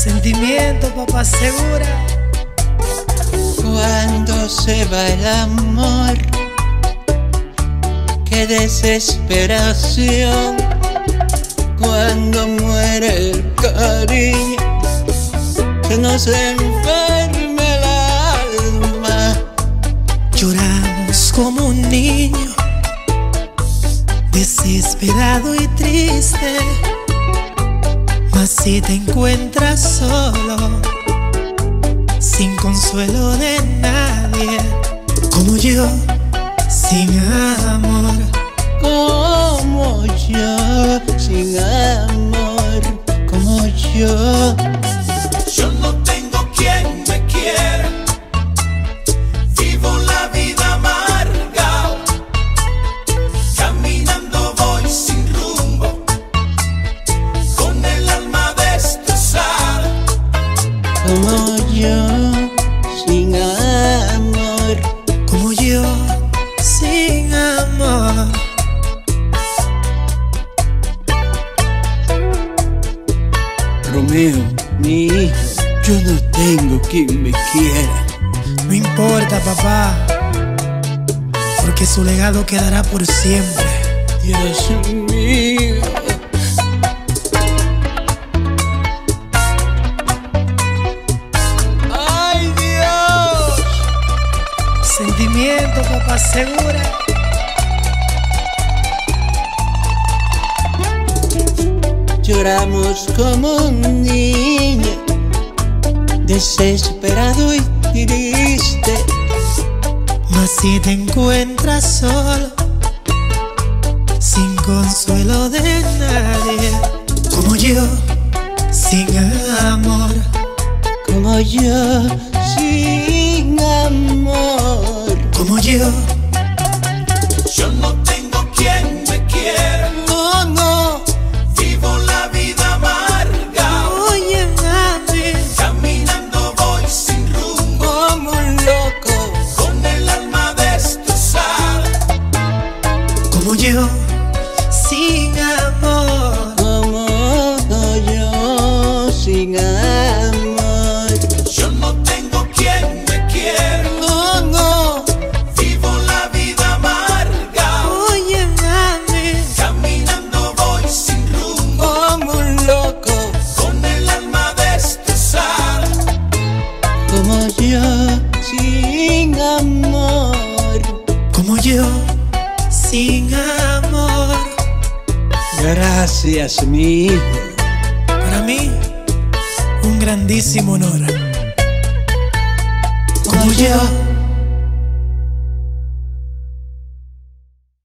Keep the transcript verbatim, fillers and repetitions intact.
Sentimiento, papá, segura. Cuando se va el amor, qué desesperación. Cuando muere el cariño, que nos enferme el alma. Lloramos como un niño, desesperado y triste. Mas si te encuentras solo, sin consuelo de nadie, como yo, sin amor. Como yo, sin amor, como yo. Yo no tengo quien me quiera, vivo la vida amarga, caminando voy sin rumbo, con el alma destrozada. Como yo, sin amor, como yo, sin amor. Romeo, mi hijo, yo no tengo quien me quiera. No importa, papá, porque su legado quedará por siempre. Dios mío. ¡Ay, Dios! Sentimiento, papá, segura. Lloramos como un niño, desesperado y triste. Mas si te encuentras solo, sin consuelo de nadie, como yo, sin amor. Como yo, sin amor. Como yo, Yo no tengo quien me quiera, no, no. vivo la vida amarga, oye, mami, caminando voy sin rumbo, Como un loco. con el alma destrozada. como yo, sin amor. Como yo, sin amor. Yo no tengo quien me quiera, No, no. vivo la vida amarga, Oye, mami, caminando voy sin rumbo, Como un loco. con el alma destrozada. Como yo, sin amor. como yo, sin amor. Gracias, mi hijo. Para mí, un grandísimo honor. Como yo,